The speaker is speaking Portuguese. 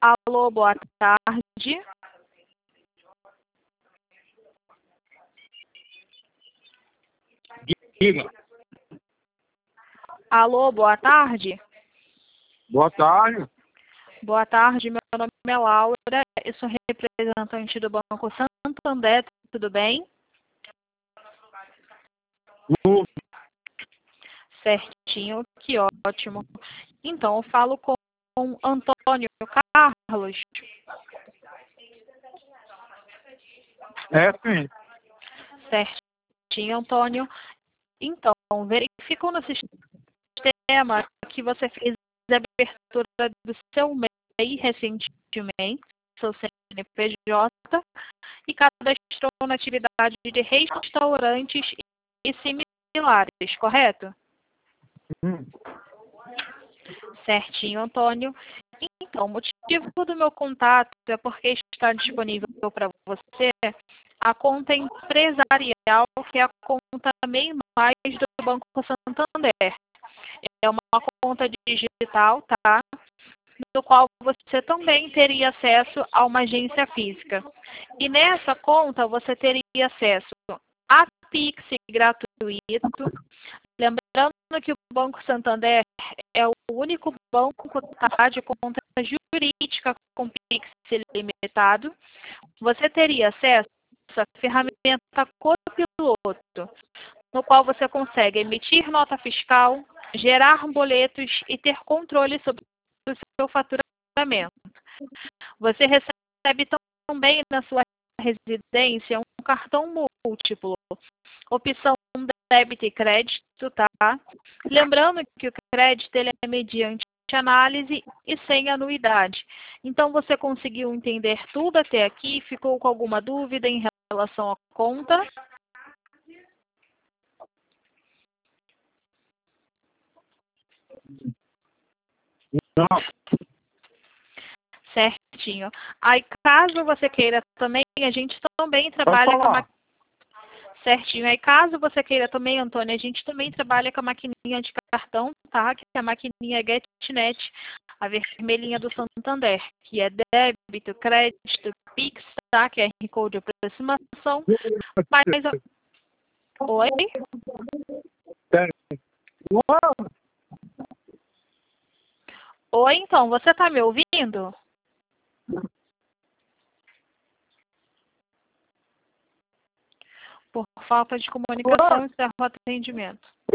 Alô, boa tarde. Diga. Alô, boa tarde. Boa tarde. Boa tarde, meu nome é Laura, eu sou representante do Banco Santander, tudo bem? Certinho, que ótimo. Então, eu falo com Antônio Carlos. É, sim. Certinho, Antônio. Então, verificou no sistema que você fez a abertura do seu MEI recentemente, seu CNPJ, e cadastrou na atividade de restaurantes e similares, correto? Certinho, Antônio. Então, o motivo do meu contato é porque está disponível para você a conta empresarial, que é a conta MEI Mais do Banco Santander. É uma conta digital, tá? No qual você também teria acesso a uma agência física. E nessa conta você teria acesso a Pix gratuito. Lembrando que o Banco Santander é o único banco, tá, de conta jurídica com Pix ilimitado. Você teria acesso à ferramenta Copiloto, no qual você consegue emitir nota fiscal, gerar boletos e ter controle sobre o seu faturamento. Você recebe também na sua residência um cartão múltiplo, opção débito e crédito, tá? Lembrando que o crédito ele é mediante análise e sem anuidade. Então, você conseguiu entender tudo até aqui? Ficou com alguma dúvida em relação à conta? Não. Certinho. Aí, caso você queira também, a gente também Pode trabalha com a falar. Certinho. Aí, caso você queira também, Antônio, a gente também trabalha com a maquininha de cartão, tá? Que é a maquininha GetNet, a vermelhinha do Santander, que é débito, crédito, Pix, tá? Que é R Code de aproximação. Mas, oi? Uau. Oi, então, você está me ouvindo? Por falta de comunicação, encerro o atendimento.